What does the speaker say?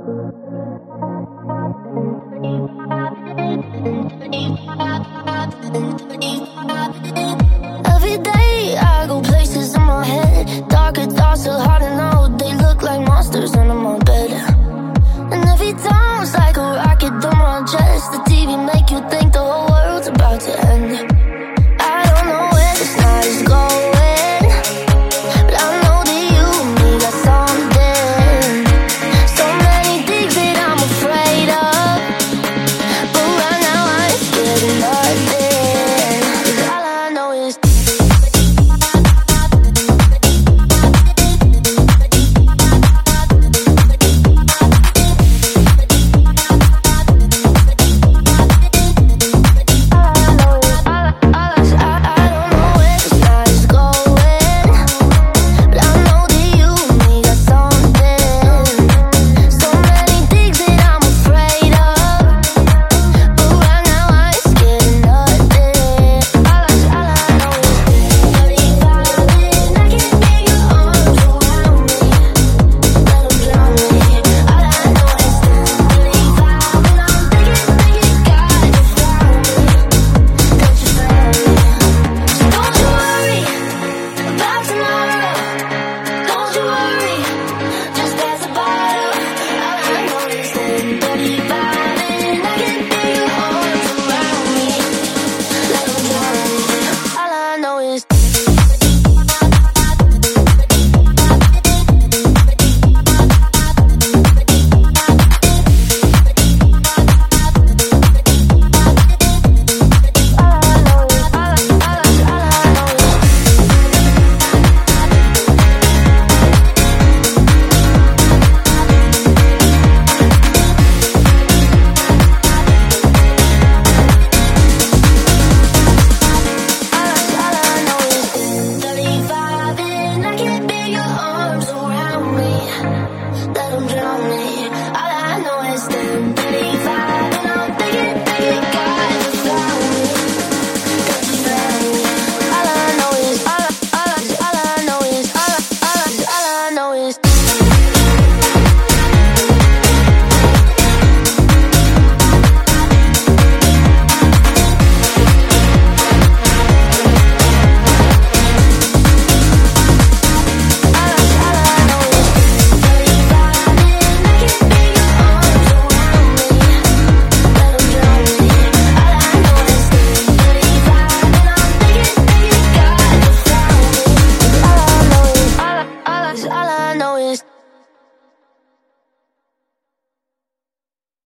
Every day I go places in my head. Darker thoughts are hard to know. They look like monsters under my bed. And every time it's like a rocket through my chest. The TV make you think the whole world's about to end. I don't know where this night is going, but I know that you and me got something. So many things that I'm afraid of, but right now I ain't scared of nothing. 'Cause all I know is let 'em drown me. All I know is them.